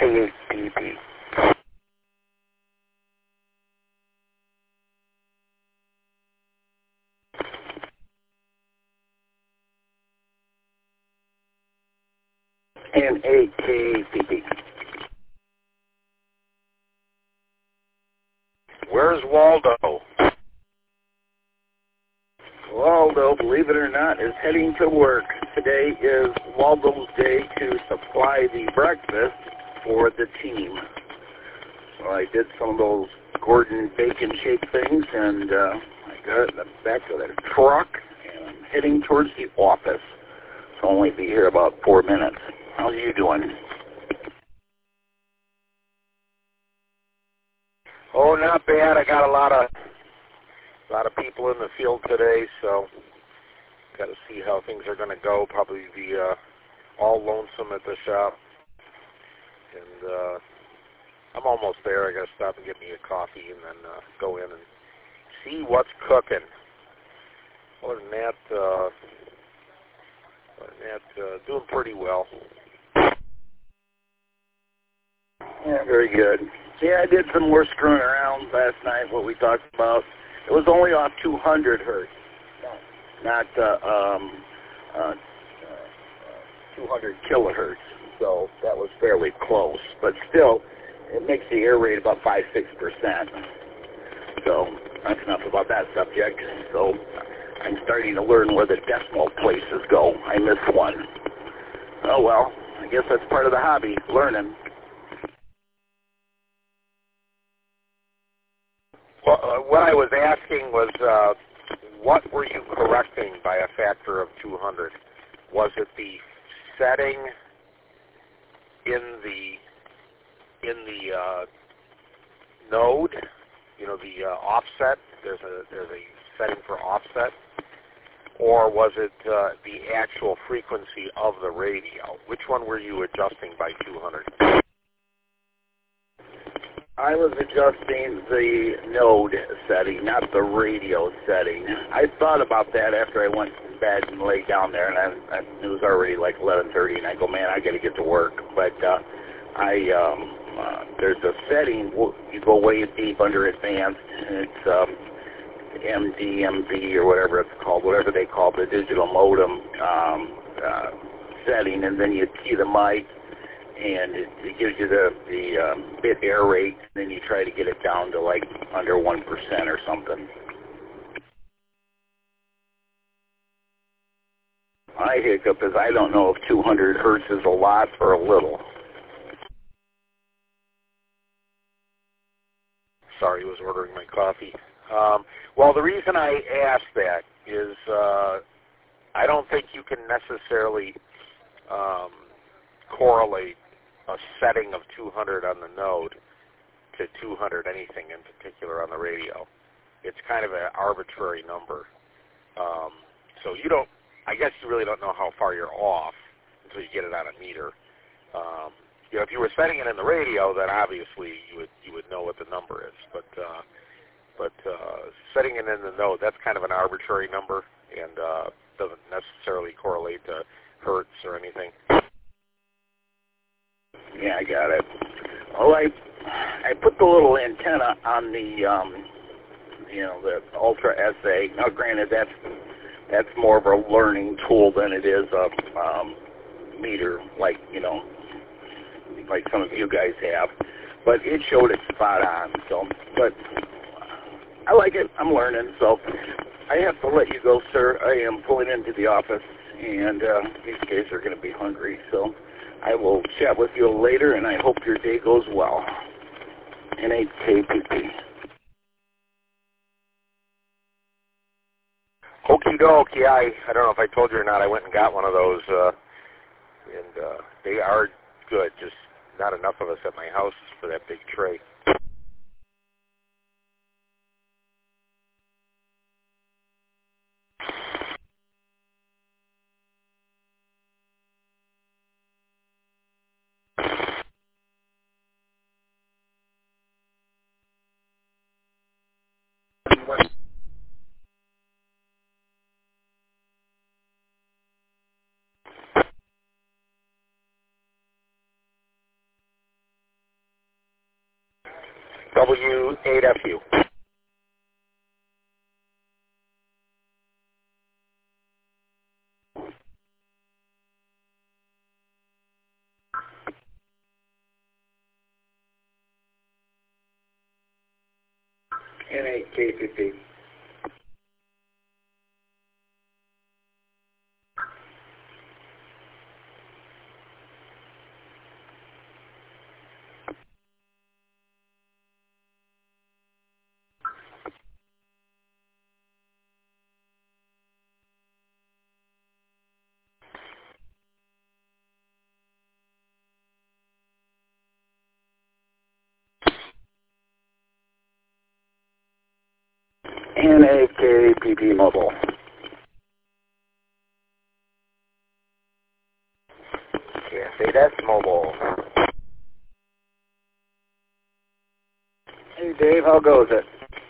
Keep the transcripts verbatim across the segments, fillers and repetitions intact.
K eight P P. N eight K eight P P. Where's Waldo? Waldo, believe it or not, is heading to work. Today is Waldo's day to supply the breakfast for the team. So I did some of those Gordon bacon shake things, and uh, I got it in the back of the truck, and I'm heading towards the office. So I'll only be here about four minutes. How are you doing? Oh, not bad. I got a lot of a lot of people in the field today, so got to see how things are going to go. Probably be uh, all lonesome at the shop, and uh, I'm almost there. I got to stop and get me a coffee, and then uh, go in and see what's cooking. Other than that, uh, other than that, uh, doing pretty well. Yeah, very good. Yeah, I did some more screwing around last night, what we talked about. It was only off two hundred hertz, not uh, um, uh, uh, two hundred kilohertz. So that was fairly close. But still, it makes the error rate about five to six percent. So that's enough about that subject. So I'm starting to learn where the decimal places go. I missed one. Oh, well, I guess that's part of the hobby, learning. Well, uh, what I was asking was, uh, what were you correcting by a factor of two hundred? Was it the setting in the in the uh, node? You know, the uh, offset. There's a there's a setting for offset, or was it uh, the actual frequency of the radio? Which one were you adjusting by two hundred? I was adjusting the node setting, not the radio setting. I thought about that after I went to bed and laid down there, and I, I, it was already like eleven thirty, and I go, man, I got to get to work. But uh, I um, uh, there's a setting, you go way deep under advanced, and it's um, M D M V or whatever it's called, whatever they call the digital modem um, uh, setting, and then you key the mic, and it, it gives you the, the um, bit error rate, and then you try to get it down to like under one percent or something. My hiccup is I don't know if two hundred hertz is a lot or a little. Sorry, I was ordering my coffee. Um, well, the reason I asked that is uh, I don't think you can necessarily um, correlate a setting of two hundred on the node to two hundred anything in particular on the radio. It's kind of an arbitrary number. Um, so you don't, I guess you really don't know how far you're off until you get it on a meter. Um, you know, if you were setting it in the radio, then obviously you would you would know what the number is. But uh, but uh, setting it in the node, that's kind of an arbitrary number and uh, doesn't necessarily correlate to hertz or anything. Yeah, I got it. Well, I I put the little antenna on the um, you know, the Ultra S A. Now, granted, that's that's more of a learning tool than it is a um, meter, like you know, like some of you guys have. But it showed it spot on. So, but I like it. I'm learning. So, I have to let you go, sir. I am pulling into the office, and uh, these guys are going to be hungry. So. I will chat with you later, and I hope your day goes well. N eight K P P. Okie doke. Yeah, I, I don't know if I told you or not. I went and got one of those, uh, and uh, they are good. Just not enough of us at my house for that big tray. W eight F U. N A K P P. N A K P P Mobile. Yeah, say that's mobile. Hey Dave, how goes it?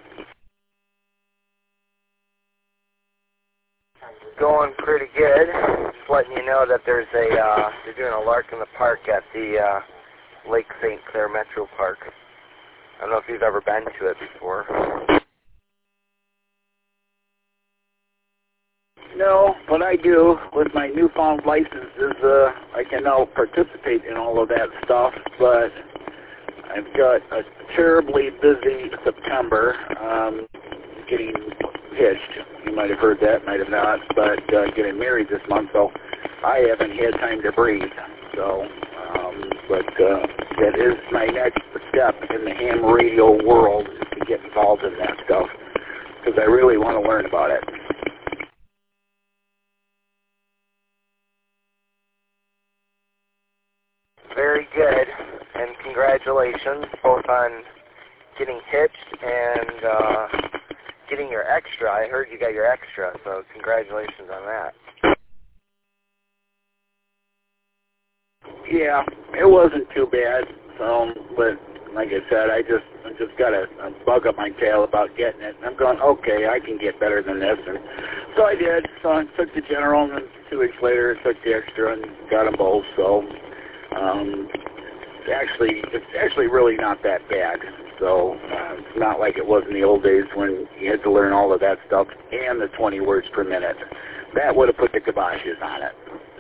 Going pretty good. Just letting you know that there's a, uh, they're doing a lark in the park at the uh, Lake Saint Clair Metro Park. I don't know if you've ever been to it before. No, but I do. With my newfound licenses, uh, I can now participate in all of that stuff, but I've got a terribly busy September, um, getting hitched. You might have heard that, might have not, but uh, getting married this month, so I haven't had time to breathe. So, um, but uh, that is my next step in the ham radio world, is to get involved in that stuff, because I really want to learn about it. Very good, and congratulations both on getting hitched and uh, getting your extra. I heard you got your extra, so congratulations on that. Yeah, it wasn't too bad. So, but like I said, I just I just got a, a bug up my tail about getting it. And I'm going, okay, I can get better than this, and so I did. So I took the general, and then two weeks later, I took the extra and got them both. So. Um, actually, it's actually really not that bad. So uh, it's not like it was in the old days when you had to learn all of that stuff and the twenty words per minute. That would have put the kiboshes on it.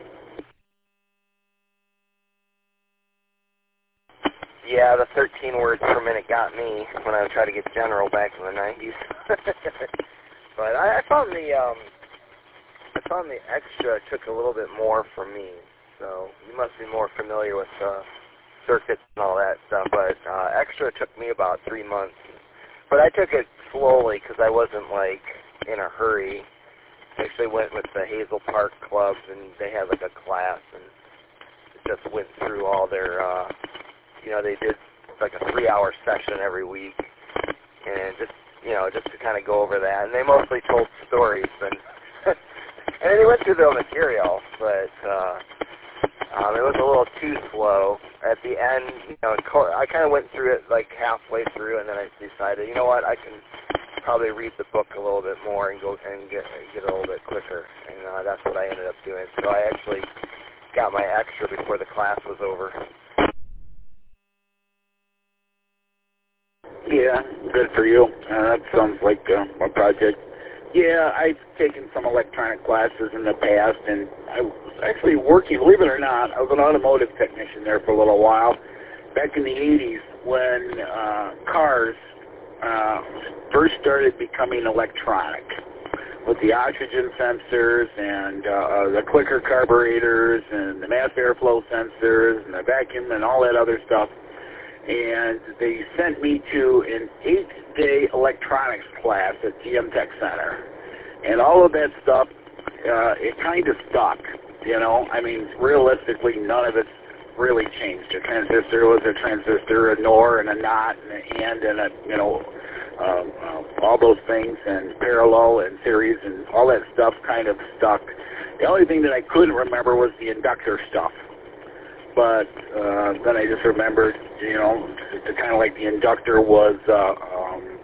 Yeah, the thirteen words per minute got me when I would try to get general back in the nineties. But I, I found the um, I found the extra took a little bit more for me. So you must be more familiar with uh, circuits and all that stuff. But uh, extra took me about three months. But I took it slowly because I wasn't like in a hurry. I actually went with the Hazel Park Club, and they had like a class, and just went through all their. Uh, you know, they did like a three-hour session every week, and just you know, just to kind of go over that. And they mostly told stories, and and they went through the material, but. Uh, Um, it was a little too slow. At the end, you know, I kind of went through it like halfway through, and then I decided, you know what, I can probably read the book a little bit more and go and get get a little bit quicker, and uh, that's what I ended up doing. So I actually got my extra before the class was over. Yeah, good for you. Uh, that sounds like uh, a project. Yeah, I've taken some electronic classes in the past, and I was actually working, believe it or not, I was an automotive technician there for a little while, back in the eighties when uh, cars uh, first started becoming electronic, with the oxygen sensors and uh, the clicker carburetors and the mass airflow sensors and the vacuum and all that other stuff. And they sent me to an eight-day electronics class at G M Tech Center. And all of that stuff, uh, it kind of stuck, you know. I mean, realistically, none of it's really changed. A transistor was a transistor, a NOR and a NOT and an AND and a, you know, um, uh, all those things, and parallel and series and all that stuff kind of stuck. The only thing that I couldn't remember was the inductor stuff. But uh, then I just remembered, you know, kind of like the inductor was uh, um,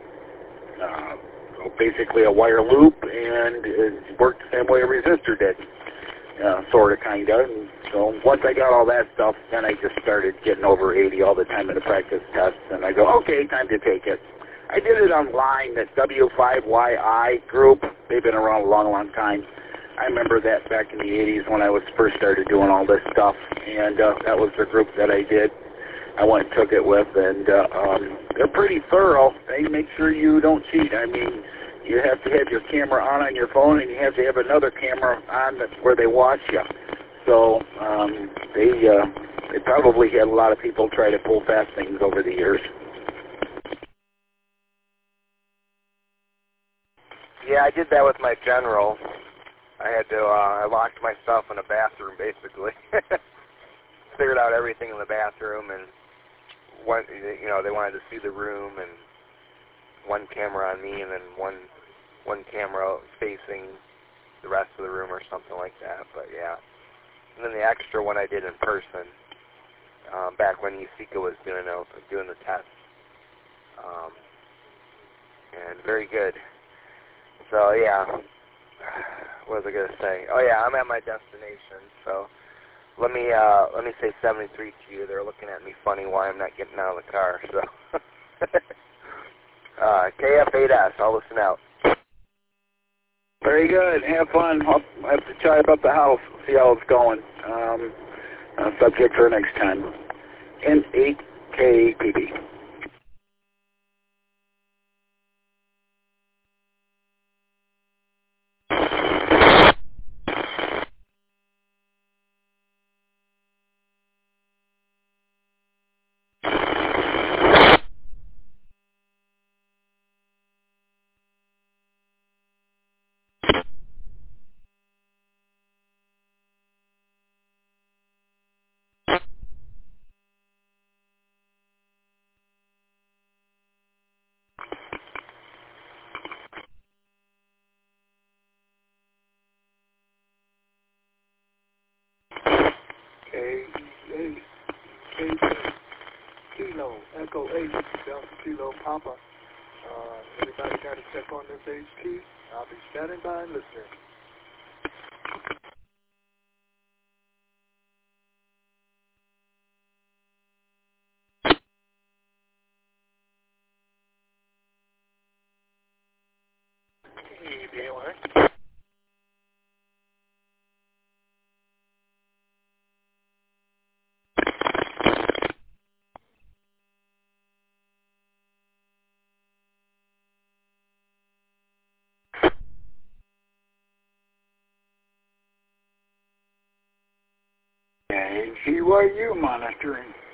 uh, basically a wire loop, and it worked the same way a resistor did. uh, sort of, kind of. And so once I got all that stuff, then I just started getting over eighty all the time in the practice tests, and I go, okay, time to take it. I did it online, that W five Y I group. They've been around a long, long time. I remember that back in the eighties when I was first started doing all this stuff, and uh, that was the group that I did. I went and took it with, and uh, um, they're pretty thorough. They make sure you don't cheat. I mean, you have to have your camera on on your phone, and you have to have another camera on that's where they watch you. So um, they uh, they probably had a lot of people try to pull fast things over the years. Yeah, I did that with my general. I had to, uh, I locked myself in a bathroom, basically. Cleared out everything in the bathroom, and one, you know, they wanted to see the room, and one camera on me, and then one, one camera facing the rest of the room or something like that, but yeah. And then the extra one I did in person, um, back when Yusika was doing, uh, doing the test. Um, and very good. So yeah, what was I gonna say? Oh yeah, I'm at my destination. So let me uh, let me say seventy-three to you. They're looking at me funny why I'm not getting out of the car. So uh, K F eight S, I'll listen out. Very good. Have fun. I'll have to try about the house. See how it's going. Um, uh, subject for next time. N eight K P B. K eight, K eight, Kilo, Echo eight, Delta Kilo Papa. Uh, anybody got to check on this H key? I'll be standing by and listening. K G Y U monitoring.